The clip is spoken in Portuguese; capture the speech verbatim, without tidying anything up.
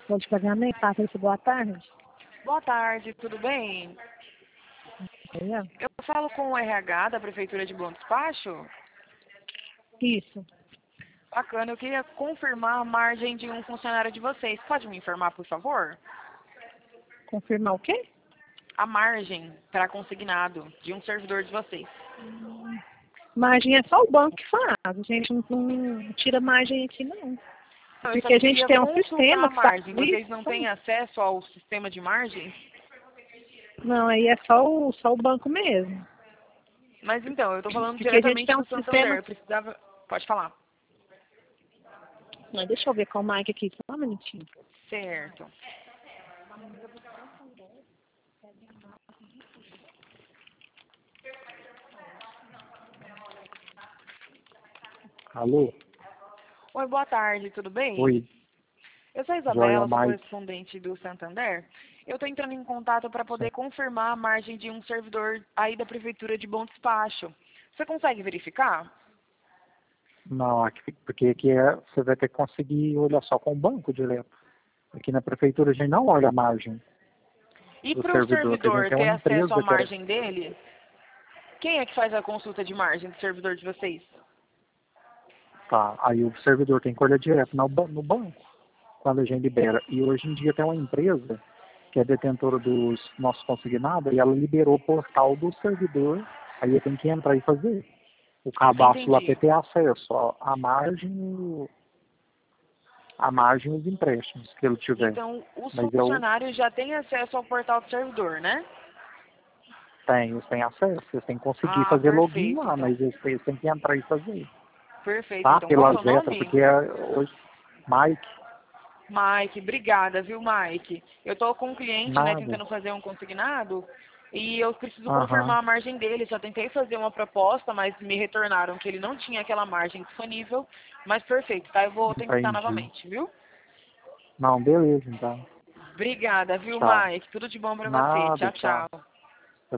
Plano de pagamento, Patrícia, boa tarde. Boa tarde, tudo bem? Entendeu? Eu falo com o R H da Prefeitura de Bom Despacho. Isso. Bacana, eu queria confirmar a margem de um funcionário de vocês. Pode me informar, por favor? Confirmar o quê? A margem para consignado de um servidor de vocês. Margem é só o banco que faz. A gente não, não tira margem aqui, não. Não, eu só Porque a gente queria tem um consultar sistema a que faz margem. Vocês não isso. têm acesso ao sistema de margem? Não, aí é só o, só o banco mesmo. Mas então, eu estou falando Porque a gente diretamente tem um do Santander. sistema... Eu precisava... Pode falar. Mas deixa eu ver com o Mike aqui, só um minutinho. Certo. Alô? Oi, boa tarde, tudo bem? Oi. Eu sou a Joia, Isabela, sou Mike. correspondente do Santander. Eu estou entrando em contato para poder confirmar a margem de um servidor aí da Prefeitura de Bom Despacho. Você consegue verificar? Não, aqui, porque aqui é, você vai ter que conseguir olhar só com o banco direto. Aqui na prefeitura a gente não olha a margem E do para o servidor, que a servidor gente é ter uma acesso à empresa que é, margem dele, quem é que faz a consulta de margem do servidor de vocês? tá, aí o servidor tem que olhar direto no, ba- no banco, quando a gente libera. E hoje em dia tem uma empresa que é detentora dos nossos consignados e ela liberou o portal do servidor, aí eu tenho que entrar e fazer. O cadastro lá para Entendi. ter acesso ó, à margem, o- à margem e os empréstimos que ele tiver. Então, os Mas eu funcionários já têm acesso ao portal do servidor, né? tenho, eles têm acesso, eles têm que conseguir Ah, fazer login perfeito, lá, então. mas eles, eles têm que entrar e fazer, Perfeito, tá? então. Qual que é Pelas o letras, nome? porque é, hoje, Mike, Mike, obrigada, viu, Mike? Eu estou com um cliente, né, nada, tentando fazer um consignado e eu preciso aham, confirmar a margem dele. Já tentei fazer uma proposta, mas me retornaram que ele não tinha aquela margem disponível. Mas perfeito, tá? Eu vou tentar entendi. novamente, viu? Não, beleza, então. Obrigada, viu, Tchau. Mike? Tudo de bom pra você. Nada, Tchau, tchau. tchau.